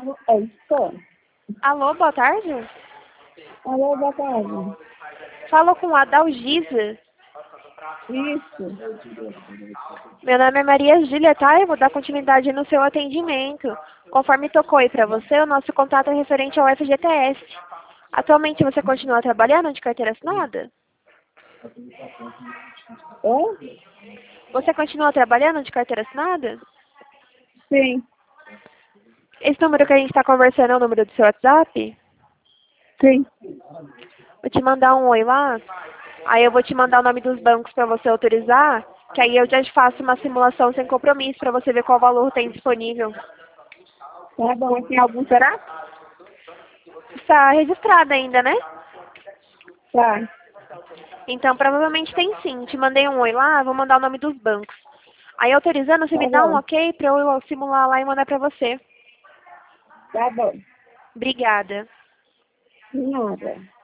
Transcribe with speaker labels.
Speaker 1: Estou.
Speaker 2: Alô, boa tarde.
Speaker 1: Alô, boa tarde.
Speaker 2: Falo com a Dalgisa.
Speaker 1: Isso.
Speaker 2: Meu nome é Maria Júlia, tá? Eu vou dar continuidade no seu atendimento. Conforme tocou aí pra você, o nosso contato é referente ao FGTS. Atualmente você continua trabalhando de carteira assinada?
Speaker 1: É?
Speaker 2: Você continua trabalhando de carteira assinada?
Speaker 1: Sim.
Speaker 2: Esse número que a gente está conversando é o número do seu WhatsApp?
Speaker 1: Sim.
Speaker 2: Vou te mandar um oi lá. Aí eu vou te mandar o nome dos bancos para você autorizar, que aí eu já te faço uma simulação sem compromisso para você ver qual valor tem disponível.
Speaker 1: Tá bom. Tem algum será?
Speaker 2: Está registrada ainda, né?
Speaker 1: Tá.
Speaker 2: Então provavelmente tem sim. Te mandei um oi lá, vou mandar o nome dos bancos. Aí autorizando, você
Speaker 1: Tá
Speaker 2: me dá um
Speaker 1: bom.
Speaker 2: ok para eu simular lá e mandar para você.
Speaker 1: Tá bom.
Speaker 2: Obrigada.
Speaker 1: De nada.